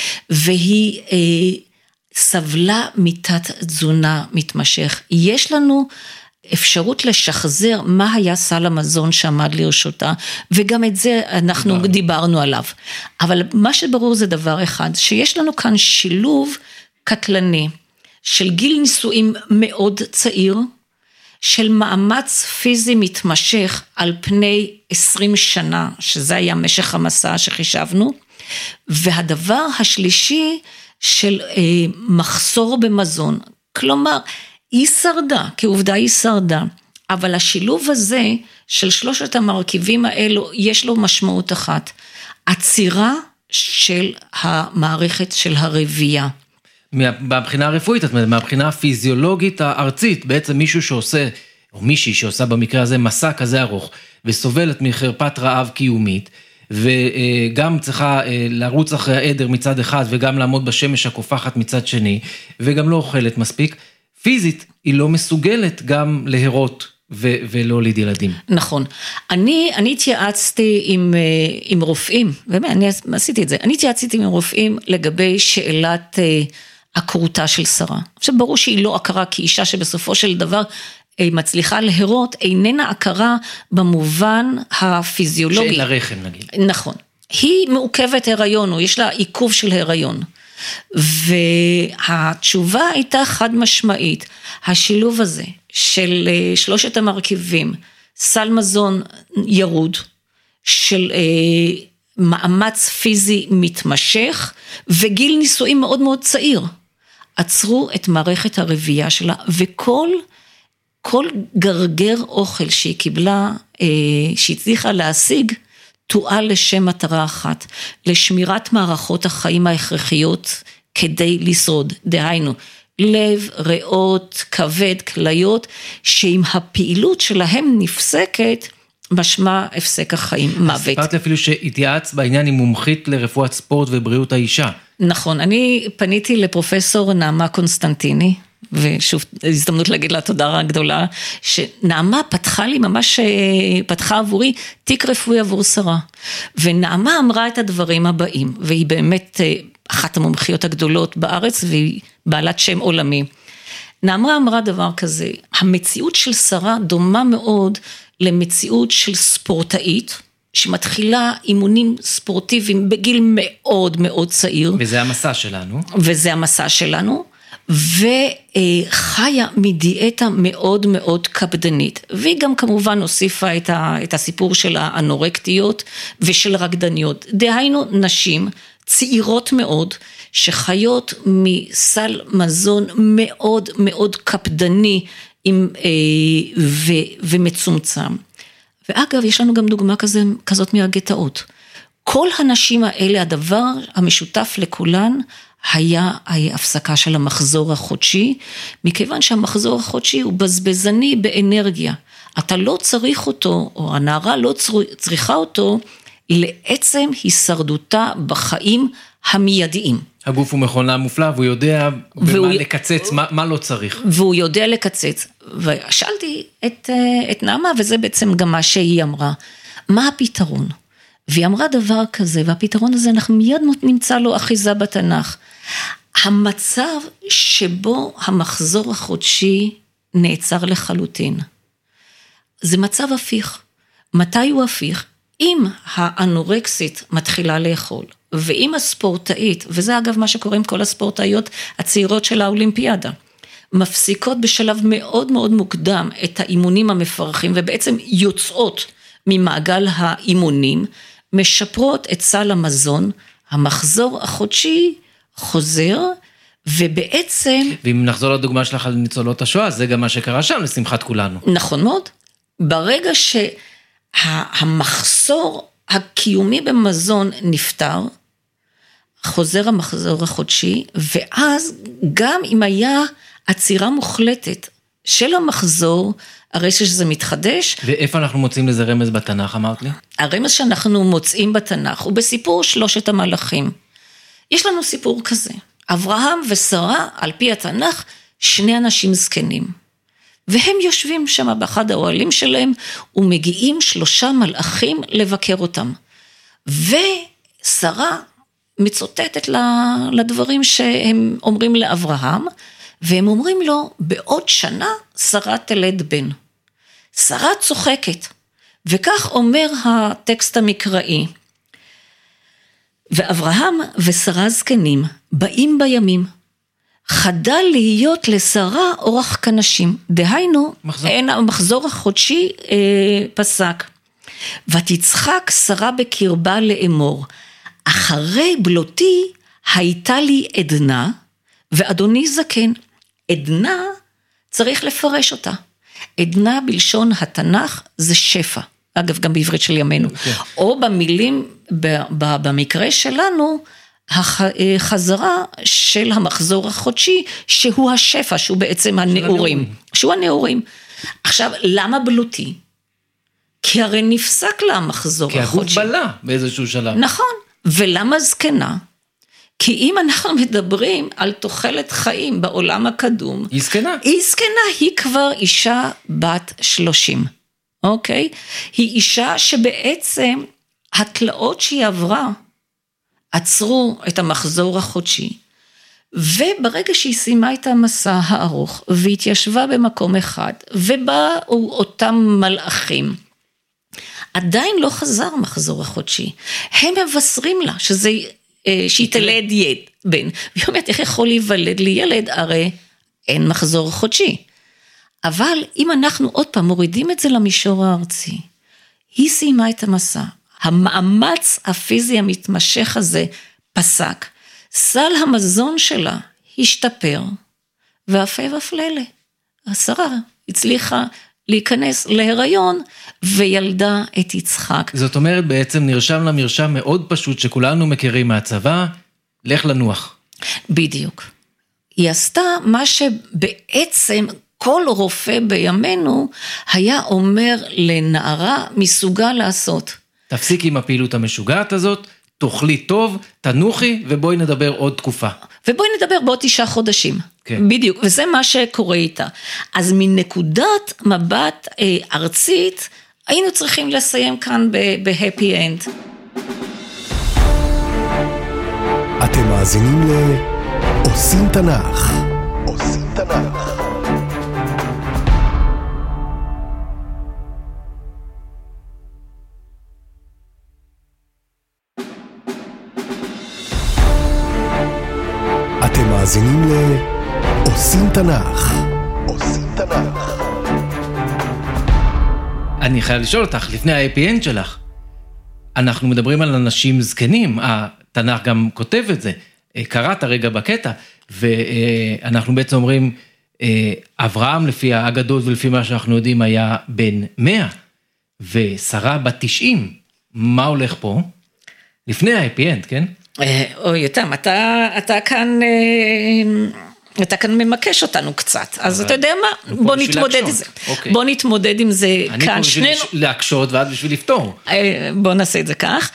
והיא אה, סבלה מתת תזונה מתמשך. יש לנו אפשרות לשחזר מה היה סל המזון שעמד לרשותה, וגם את זה אנחנו דיברנו, דיברנו עליו. אבל מה שברור זה דבר אחד, שיש לנו כאן שילוב קטלני, של גיל נישואים מאוד צעיר, של מאמץ פיזי מתמשך על פני עשרים שנה, שזה היה משך המסע שחישבנו, והדבר השלישי של אה, מחסור במזון, כלומר, היא שרדה, כעובדה היא שרדה, אבל השילוב הזה של שלושת המרכיבים האלו, יש לו משמעות אחת, עצירה של המערכת של הרבייה. מהבחינה הרפואית, זאת אומרת, מהבחינה הפיזיולוגית הארצית, בעצם מישהו שעושה, או מישהי שעושה במקרה הזה מסע כזה ארוך, וסובלת מחרפת רעב קיומית, וגם צריכה לרוץ אחרי העדר מצד אחד, וגם לעמוד בשמש הקופחת מצד שני, וגם לא אוכלת מספיק, פיזית היא לא מסוגלת גם להירות ו- ולהוליד ילדים. נכון. אני, אני התייעצתי עם, עם רופאים, באמת, אני עשיתי את זה, אני התייעצתי עם רופאים לגבי שאלת הקרותה של שרה. עכשיו ברור שהיא לא הכרה כאישה שבסופו של דבר מצליחה להירות, איננה הכרה במובן הפיזיולוגי. שאין לרחם נגיד. נכון. היא מעוכבת הריון, או יש לה עיכוב של הריון. והתשובה הייתה חד משמעית, השילוב הזה של שלושת המרכיבים, סל מזון ירוד, של מאמץ פיזי מתמשך, וגיל נישואים מאוד מאוד צעיר, עצרו את מערכת הרבייה שלה, וכל כל גרגר אוכל שהיא קיבלה, שהצליחה להשיג, תועל לשם מטרה אחת, לשמירת מערכות החיים ההכרחיות כדי לשרוד, דהיינו, לב, ריאות, כבד, כליות, שעם הפעילות שלהם נפסקת, משמע הפסק החיים, מוות. סיפרת אפילו שהתייעץ בעניין עם מומחית לרפואת ספורט ובריאות האישה. נכון, אני פניתי לפרופסור נעמה קונסטנטיני, ושוב, הזדמנות להגיד לה תודה גדולה, שנעמה פתחה לי ממש, פתחה עבורי תיק רפואי עבור שרה, ונעמה אמרה את הדברים הבאים, והיא באמת אחת המומחיות הגדולות בארץ, והיא בעלת שם עולמי. נעמה אמרה דבר כזה, המציאות של שרה דומה מאוד למציאות של ספורטאית, שמתחילה אימונים ספורטיביים בגיל מאוד מאוד צעיר. וזה המסע שלנו. וזה המסע שלנו. וחיה מדיאטה מאוד מאוד קפדנית, והיא גם כמובן הוסיפה את, ה, את הסיפור של האנורקטיות ושל רקדניות, דהיינו נשים צעירות מאוד, שחיות מסל מזון מאוד מאוד קפדני עם, ו, ומצומצם. ואגב, יש לנו גם דוגמה כזה, כזאת מהגטאות. כל הנשים האלה, הדבר המשותף לכולן, היה ההפסקה של המחזור החודשי, מכיוון שהמחזור החודשי הוא בזבזני באנרגיה. אתה לא צריך אותו, או הנערה לא צריכה אותו, לעצם הישרדותה בחיים המיידיים. הגוף הוא מכונה מופלא, והוא יודע במה לקצץ, מה, מה לא צריך. והוא יודע לקצץ. ושאלתי את, את נעמה, וזה בעצם גם מה שהיא אמרה, מה הפתרון? והיא אמרה דבר כזה, והפתרון הזה אנחנו מיד נמצא לו אחיזה בתנ"ך. המצב שבו המחזור החודשי נעצר לחלוטין, זה מצב הפיך. מתי הוא הפיך? אם האנורקסית מתחילה לאכול, ואם הספורטאית, וזה אגב מה שקורה עם כל הספורטאיות הצעירות של האולימפיאדה, מפסיקות בשלב מאוד מאוד מוקדם את האימונים המפרכים, ובעצם יוצאות ממעגל האימונים, משפרות את סל המזון, המחזור החודשי חוזר, ובעצם... ואם נחזור לדוגמה שלך על ניצולות השואה, זה גם מה שקרה שם, לשמחת כולנו. נכון מאוד. ברגע שהמחסור הקיומי במזון נפטר, חוזר המחזור החודשי, ואז גם אם היה עצירה מוחלטת של המחזור, הרי שזה מתחדש. ואיפה אנחנו מוצאים לזה רמז בתנ"ך, אמרת לי? הרמז שאנחנו מוצאים בתנ"ך הוא בסיפור שלושת המלאכים. יש לנו סיפור כזה. אברהם ושרה, על פי התנ"ך, שני אנשים זקנים. והם יושבים שם באחד האוהלים שלהם, ומגיעים שלושה מלאכים לבקר אותם. ושרה מצוטטת לדברים שהם אומרים לאברהם, והם אומרים לו, בעוד שנה שרה תלד בן. שרה צוחקת, וכך אומר הטקסט המקראי, ואברהם ושרה זקנים באים בימים, חדל להיות לשרה אורח כנשים, דהיינו, מחזור. אין המחזור החודשי אה, פסק, ותצחק שרה בקרבה לאמור, אחרי בלותי הייתה לי עדנה, ואדוני זקן, עדנה צריך לפרש אותה, עדנה בלשון התנ"ך זה שפע, אגב גם בעברית של ימינו, okay. או במילים, במקרה שלנו, החזרה של המחזור החודשי, שהוא השפע, שהוא בעצם הנאורים, הנאורים. שהוא הנאורים. עכשיו, למה בלותי? כי הרי נפסק לה המחזור כי החודשי. כי הגוף בלה באיזשהו שלב. נכון, ולמה זקנה? כי אם אנחנו מדברים על תוחלת חיים בעולם הקדום, היא זקנה. היא זקנה, היא כבר אישה בת שלושים, אוקיי? היא אישה שבעצם התלאות שהיא עברה, עצרו את המחזור החודשי, וברגע שהיא סיימה את המסע הארוך, והתיישבה במקום אחד, ובאו אותם מלאכים, עדיין לא חזר מחזור החודשי, הם מבשרים לה שזה... שהיא תלד ילד, בן, והיא אומרת, איך יכול להיוולד לי ילד, הרי אין מחזור חודשי. אבל אם אנחנו עוד פעם מורידים את זה למישור הארצי, היא סיימה את המסע, המאמץ הפיזי המתמשך הזה פסק, סל המזון שלה השתפר, והפה והפללה, השרה הצליחה להיכנס להיריון, וילדה את יצחק. זאת אומרת, בעצם נרשם למרשם מאוד פשוט, שכולנו מכירים מהצבא, לך לנוח. בדיוק. היא עשתה מה שבעצם כל רופא בימינו, היה אומר לנערה מסוגה לעשות. תפסיק עם הפעילות המשוגעת הזאת, תאכלי טוב, תנוחי, ובואי נדבר עוד תקופה. ובואי נדבר בעוד תשעה חודשים. כן. בדיוק, וזה מה שקורה איתה. אז מנקודת מבט אה, ארצית, היינו צריכים לסיים כאן בהפי אנד. אתם מאזינים לעושים תנ"ך. עושים תנ"ך. אתם מאזינים לעושים תנ"ך. עושים תנ"ך. אני חייב לשאול אותך, לפני ה-הפי אנד שלך, אנחנו מדברים על אנשים זקנים, התנ"ך גם כותב את זה, קראת הרגע בקטע, ואנחנו בעצם אומרים, אברהם לפי האגדות ולפי מה שאנחנו יודעים היה בן מאה, ושרה בת תשעים, מה הולך פה? לפני ה-הפי אנד, כן? אוי, יותם, אתה, אתה כאן, אתה כאן ממקש אותנו קצת, אז אתה יודע מה? בוא נתמודד עם זה. בוא נתמודד עם זה כאן. אני פה בשביל להקשות ואת בשביל לפתור. בוא נעשה את זה כך.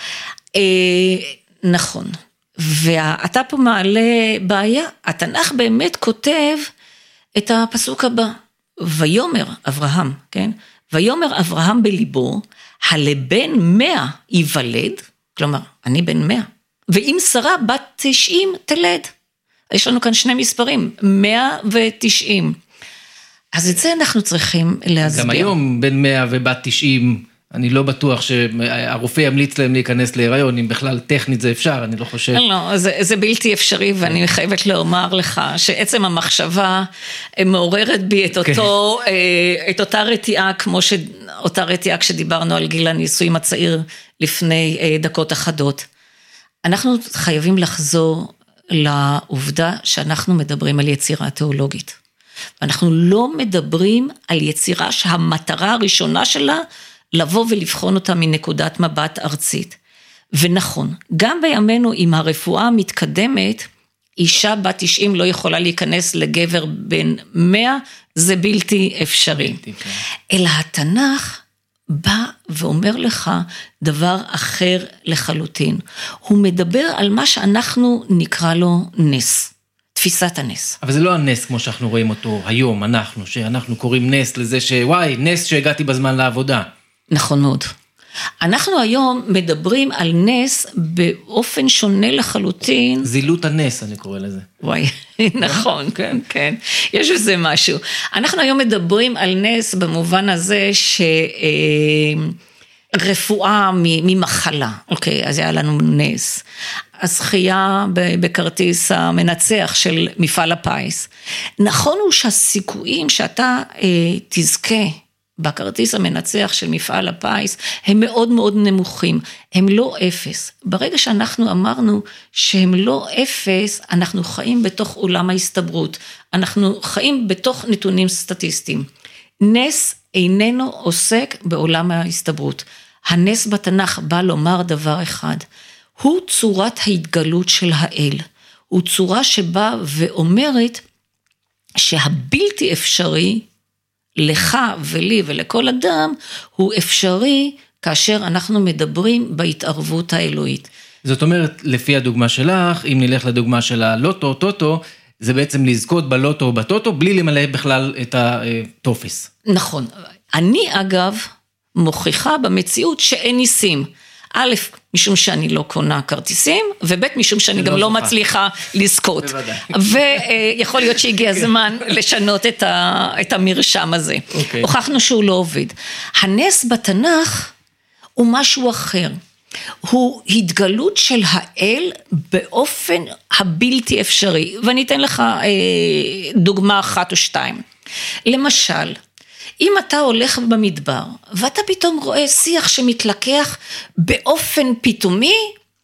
נכון. ואתה פה מעלה בעיה. התנ"ך באמת כותב את הפסוק הבא. ויאמר אברהם, כן? ויאמר אברהם בליבו, הלבן מאה ייוולד, כלומר, אני בן מאה. ואם שרה בת תשעים תלד. יש לנו כאן שני מספרים, מאה ותשעים. אז את זה אנחנו צריכים להסביר. גם היום בין מאה ובת תשעים, אני לא בטוח שהרופא ימליץ להם להיכנס להיריון, אם בכלל טכנית זה אפשר, אני לא חושב. לא, זה, זה בלתי אפשרי, ואני חייבת לומר לך, שעצם המחשבה מעוררת בי את, אותו, את אותה רתיעה, כמו שאותה רתיעה כשדיברנו על גיל הנישואים הצעיר לפני דקות אחדות. אנחנו חייבים לחזור לעובדה שאנחנו מדברים על יצירה תיאולוגית. ואנחנו לא מדברים על יצירה שהמטרה הראשונה שלה, לבוא ולבחון אותה מנקודת מבט ארצית. ונכון, גם בימינו עם הרפואה המתקדמת, אישה בת תשעים לא יכולה להיכנס לגבר בן מאה, זה בלתי אפשרי. בלתי, כן. אלא התנ"ך בא ואומר לך דבר אחר לחלוטין. הוא מדבר על מה שאנחנו נקרא לו נס, תפיסת הנס. אבל זה לא הנס כמו שאנחנו רואים אותו היום, אנחנו, שאנחנו קוראים נס לזה שוואי, נס שהגעתי בזמן לעבודה. נכון מאוד. אנחנו היום מדברים על נס באופן שונה לחלוטין. זילות הנס, אני קורא לזה. וואי, נכון, כן, כן. יש בזה משהו. אנחנו היום מדברים על נס במובן הזה שרפואה ממחלה. אוקיי, אז היה לנו נס. הזכייה בכרטיס המנצח של מפעל הפיס. נכון הוא שהסיכויים שאתה תזכה בכרטיס המנצח של מפעל הפיס, הם מאוד מאוד נמוכים, הם לא אפס. ברגע שאנחנו אמרנו שהם לא אפס, אנחנו חיים בתוך עולם ההסתברות, אנחנו חיים בתוך נתונים סטטיסטיים. נס איננו עוסק בעולם ההסתברות. הנס בתנ"ך בא לומר דבר אחד, הוא צורת ההתגלות של האל, הוא צורה שבאה ואומרת שהבלתי אפשרי, לך ולי ולכל אדם, הוא אפשרי כאשר אנחנו מדברים בהתערבות האלוהית. זאת אומרת, לפי הדוגמה שלך, אם נלך לדוגמה של הלוטו, טוטו, זה בעצם לזכות בלוטו או בטוטו, בלי למלא בכלל את הטופס. נכון. אני אגב מוכיחה במציאות שאין ניסים. א', משום שאני לא קונה כרטיסים, וב', משום שאני גם לא מצליחה לזכות. ויכול להיות שהגיע הזמן לשנות את המרשם הזה. הוכחנו שהוא לא עובד. הנס בתנ"ך הוא משהו אחר. הוא התגלות של האל באופן הבלתי אפשרי. ואני אתן לך דוגמה אחת או שתיים. למשל, אם אתה הולך במדבר, ואתה פתאום רואה שיח שמתלקח באופן פתאומי,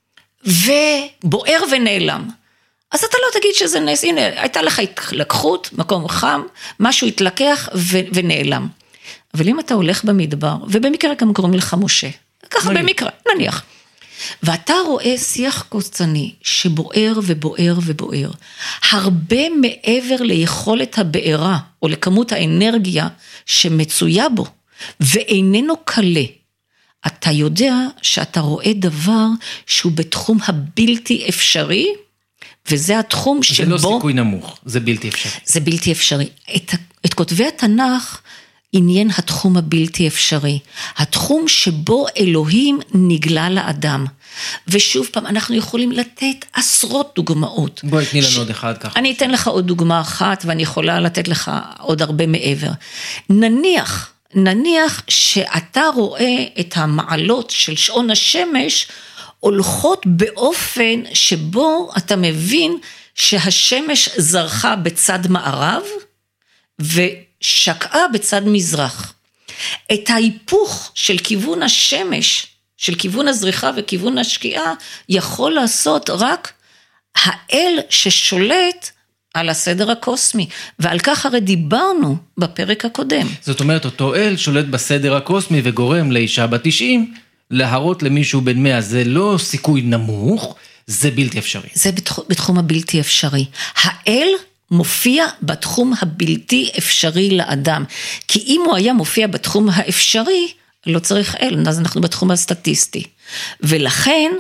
ובוער ונעלם, אז אתה לא תגיד שזה נס, הנה, הייתה לך התלקחות, מקום חם, משהו התלקח ו- ונעלם. אבל אם אתה הולך במדבר, ובמקרה גם קוראים לך משה, ככה במקרה, נניח, ואתה רואה שיח קוצני שבוער ובוער ובוער, הרבה מעבר ליכולת הבעירה, או לכמות האנרגיה שמצויה בו, ואיננו קלה, אתה יודע שאתה רואה דבר שהוא בתחום הבלתי אפשרי, וזה התחום שבו... זה לא סיכוי נמוך, זה בלתי אפשרי. זה בלתי אפשרי. את, את כותבי התנ"ך, עניין התחום הבלתי אפשרי, התחום שבו אלוהים נגלה לאדם, ושוב פעם אנחנו יכולים לתת עשרות דוגמאות. בואי תני לנו ש... עוד אחד ככה. אני אתן לך עוד דוגמה אחת, ואני יכולה לתת לך עוד הרבה מעבר. נניח, נניח שאתה רואה את המעלות של שעון השמש, הולכות באופן שבו אתה מבין שהשמש זרחה בצד מערב, ו... שקעה בצד מזרח. את ההיפוך של כיוון השמש, של כיוון הזריחה וכיוון השקיעה, יכול לעשות רק האל ששולט על הסדר הקוסמי, ועל כך הרי דיברנו בפרק הקודם. זאת אומרת, אותו אל שולט בסדר הקוסמי וגורם לאישה בת תשעים, להראות למישהו בן מאה, זה לא סיכוי נמוך, זה בלתי אפשרי. זה בתחום, בתחום הבלתי אפשרי. האל מופיע בתחום הבלתי אפשרי לאדם, כי אם הוא היה מופיע בתחום האפשרי, לא צריך אל, אז אנחנו בתחום הסטטיסטי. ולכן,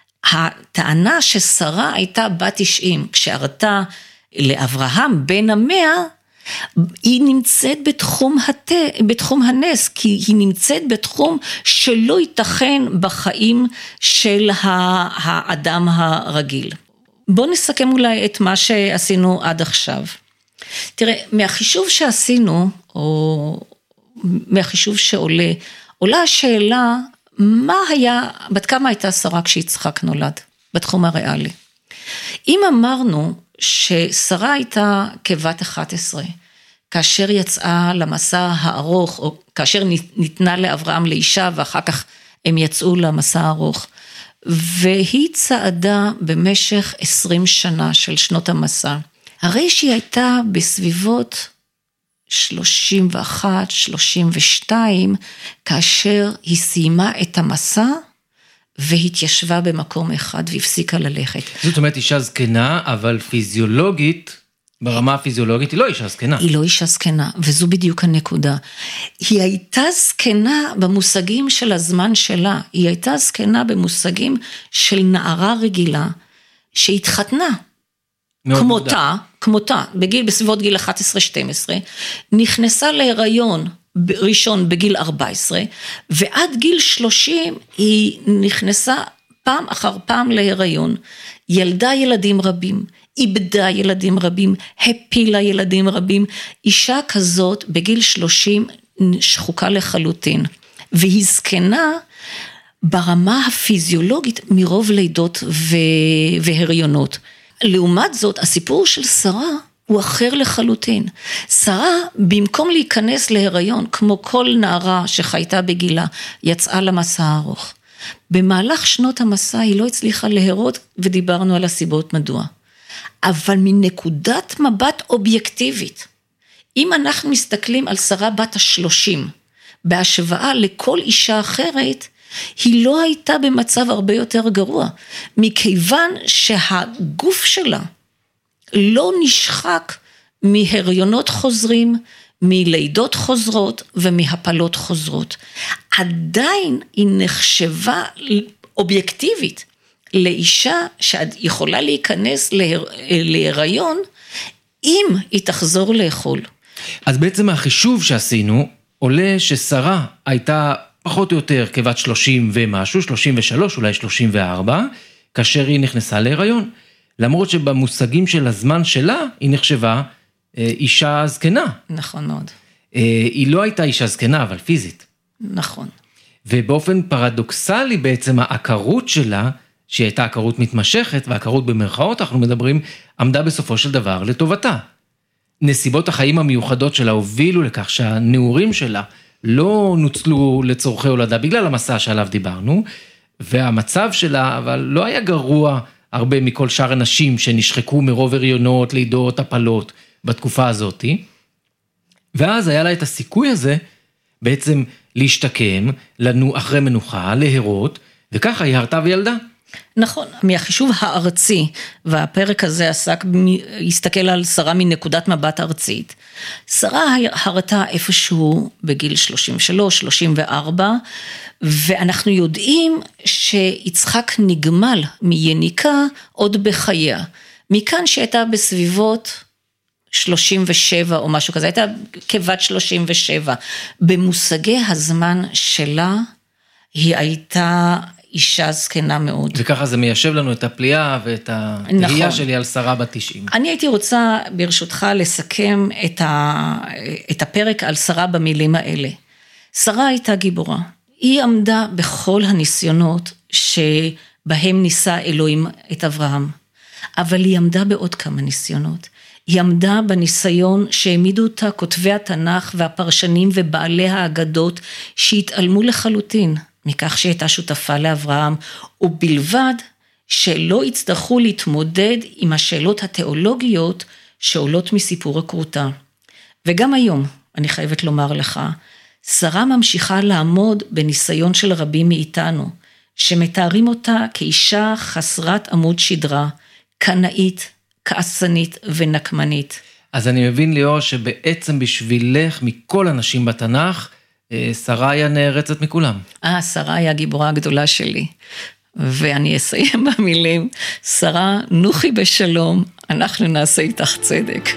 הטענה ששרה הייתה בת תשעים, כשהרתה לאברהם בן המאה, היא נמצאת בתחום, הת... בתחום הנס, כי היא נמצאת בתחום שלא ייתכן בחיים של האדם הרגיל. בואו נסכם אולי את מה שעשינו עד עכשיו. תראה, מהחישוב שעשינו, או מהחישוב שעולה, עולה השאלה, מה היה, בת כמה הייתה שרה כשיצחק נולד, בתחום הריאלי. אם אמרנו ששרה הייתה כבת אחת עשרה, כאשר יצאה למסע הארוך, או כאשר ניתנה לאברהם לאישה, ואחר כך הם יצאו למסע הארוך, והיא צעדה במשך עשרים שנה של שנות המסע. הרי שהיא הייתה בסביבות שלושים ואחת, שלושים ושתיים, כאשר היא סיימה את המסע, והתיישבה במקום אחד והפסיקה ללכת. זאת אומרת אישה זקנה, אבל פיזיולוגית, ברמה הפיזיולוגית היא לא אישה זקנה. היא לא אישה זקנה, וזו בדיוק הנקודה. היא הייתה זקנה במושגים של הזמן שלה, היא הייתה זקנה במושגים של נערה רגילה, שהתחתנה. כמותה, כמותה, בגיל, בסביבות גיל אחת עשרה שתים עשרה, נכנסה להיריון ראשון בגיל ארבע עשרה, ועד גיל שלושים היא נכנסה פעם אחר פעם להיריון, ילדה ילדים רבים, איבדה ילדים רבים, הפילה ילדים רבים, אישה כזאת בגיל שלושים שחוקה לחלוטין, והיא זקנה ברמה הפיזיולוגית מרוב לידות והריונות. לעומת זאת, הסיפור של שרה הוא אחר לחלוטין. שרה, במקום להיכנס להיריון, כמו כל נערה שחייתה בגילה, יצאה למסע הארוך. במהלך שנות המסע היא לא הצליחה להירות, ודיברנו על הסיבות מדוע. אבל מנקודת מבט אובייקטיבית, אם אנחנו מסתכלים על שרה בת השלושים, בהשוואה לכל אישה אחרת, היא לא הייתה במצב הרבה יותר גרוע, מכיוון שהגוף שלה לא נשחק מהריונות חוזרים, מלידות חוזרות ומהפלות חוזרות. עדיין היא נחשבה אובייקטיבית לאישה שיכולה להיכנס להיריון, אם היא תחזור לאכול. אז בעצם החישוב שעשינו, עולה ששרה הייתה פחות או יותר כבת שלושים ומשהו, שלושים ושלוש, אולי שלושים וארבע, כאשר היא נכנסה להיריון. למרות שבמושגים של הזמן שלה, היא נחשבה אה, אישה זקנה. נכון מאוד. אה, היא לא הייתה אישה זקנה, אבל פיזית. נכון. ובאופן פרדוקסלי בעצם העקרות שלה, שהיא הייתה עקרות מתמשכת, והעקרות במרכאות, אנחנו מדברים, עמדה בסופו של דבר לטובתה. נסיבות החיים המיוחדות שלה הובילו לכך שהנעורים שלה לא נוצלו לצורכי הולדה, בגלל המסע שעליו דיברנו, והמצב שלה אבל לא היה גרוע הרבה מכל שאר הנשים שנשחקו מרוב הריונות, לידות, הפלות בתקופה הזאת, ואז היה לה את הסיכוי הזה בעצם להשתקם, לנו אחרי מנוחה, להירות, וככה היא הרתה וילדה. נכון, מהחישוב הארצי, והפרק הזה עסק, הסתכל על שרה מנקודת מבט ארצית. שרה הרתה איפשהו בגיל שלושים ושלוש, שלושים וארבע, ואנחנו יודעים שיצחק נגמל מיניקה עוד בחייה. מכאן שהייתה בסביבות שלושים ושבע או משהו כזה, הייתה כבת שלושים ושבע. במושגי הזמן שלה, היא הייתה אישה זקנה מאוד. וככה זה מיישב לנו את הפליאה ואת התהייה נכון. שלי על שרה בת תשעים. אני הייתי רוצה ברשותך לסכם את, ה... את הפרק על שרה במילים האלה. שרה הייתה גיבורה. היא עמדה בכל הניסיונות שבהם ניסה אלוהים את אברהם. אבל היא עמדה בעוד כמה ניסיונות. היא עמדה בניסיון שהעמידו אותה כותבי התנ"ך והפרשנים ובעלי האגדות שהתעלמו לחלוטין מכך שהייתה שותפה לאברהם, ובלבד שלא יצטרכו להתמודד עם השאלות התיאולוגיות שעולות מסיפור הכרותה. וגם היום, אני חייבת לומר לך, שרה ממשיכה לעמוד בניסיון של רבים מאיתנו, שמתארים אותה כאישה חסרת עמוד שדרה, קנאית, כעסנית ונקמנית. אז אני מבין ליאור שבעצם בשבילך מכל הנשים בתנ"ך, שרה היה נערצת מכולם. אה, שרה היה הגיבורה הגדולה שלי. ואני אסיים במילים, שרה, נוחי בשלום, אנחנו נעשה איתך צדק.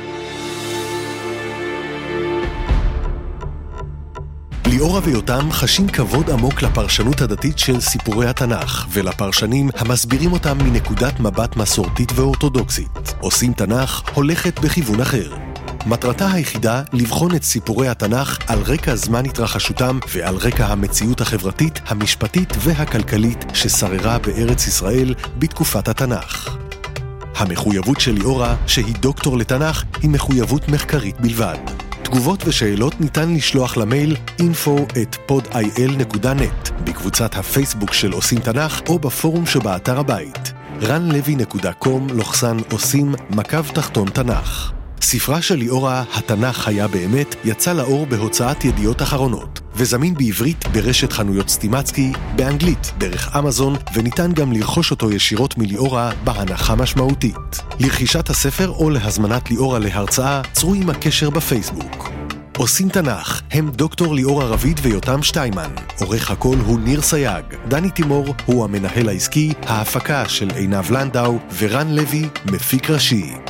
ליאורה ויותם חשים כבוד עמוק לפרשנות הדתית של סיפורי התנ"ך, ולפרשנים המסבירים אותם מנקודת מבט מסורתית ואורתודוקסית. עושים תנ"ך הולכת בכיוון אחר. מטרתה היחידה לבחון את סיפורי התנ"ך על רקע זמן התרחשותם ועל רקע המציאות החברתית, המשפטית והכלכלית ששררה בארץ ישראל בתקופת התנ"ך. המחויבות של ליאורה, שהיא דוקטור לתנ"ך, היא מחויבות מחקרית בלבד. תגובות ושאלות ניתן לשלוח למייל info at podil נקודה net בקבוצת הפייסבוק של עושים תנ"ך או בפורום שבאתר הבית רן לוי נקודה קום לוחסן עושים מקו תחתון תנ"ך. ספרה של ליאורה, התנ"ך היה באמת, יצא לאור בהוצאת ידיעות אחרונות, וזמין בעברית ברשת חנויות סטימצקי, באנגלית דרך אמזון, וניתן גם לרכוש אותו ישירות מליאורה בהנחה משמעותית. לרכישת הספר או להזמנת ליאורה להרצאה, צרו עם הקשר בפייסבוק. עושים תנ"ך, הם דוקטור ליאורה רביד ויותם שטיימן. עורך הכל הוא ניר סייג. דני תימור הוא המנהל העסקי, ההפקה של עינב לנדאו, ורן לוי מפיק ראשי.